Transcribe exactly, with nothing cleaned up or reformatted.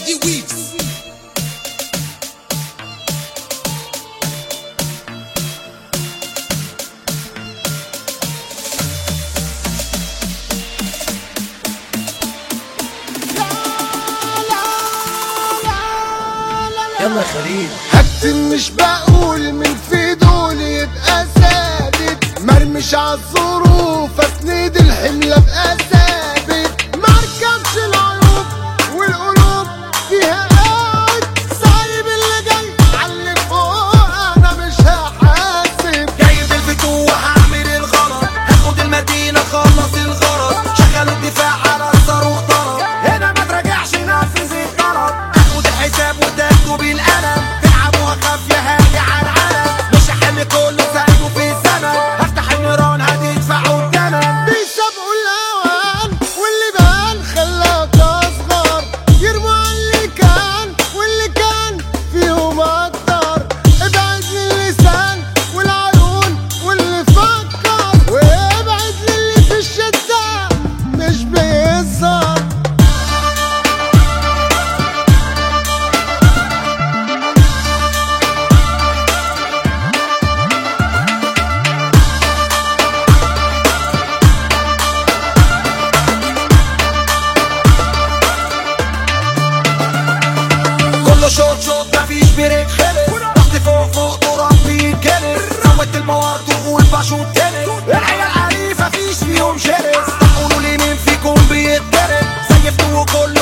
دي ويفز. يلا يا خليل هكتم مش بقول من في دول يبقى ثابت، مرمش عالظروف اسند الحملة بقى ثابت، مركبش العيوب والقلوب فيها قاعد، سايب اللي جاي عاللي فوق انا مش هحاسب، جايب الفتوح هعمل الغلط، هاخد المدينة خلص الغرض، شغل الدفاع على الصاروخ ضرب، هنا ما تراجعش نفذ الطلب، هاخد الحساب وتاخده بالقلم، تلعبوها خافية هادي على العلم، مش هحل كله سايبه في الزمن، هفتح النيران هتدفعوا الثمن، بيسابقوا الاوان واللي بان خلاك اصغر، يرموا على اللي كان واللي كان فيهم اكتر، ابعد من اللسان والعيون واللي فكر، وابعد للي في الشدة مش بيهزر. كله شوط شوط مفيش بريك خلص، رحت فوق فوق تراب بيتكنس، سويت المواد تقول بشوط تنس، العيال عنيفة مفيش فيهم شرس، قولوا لي مين فيكم بيتضرب، سيفتوا كله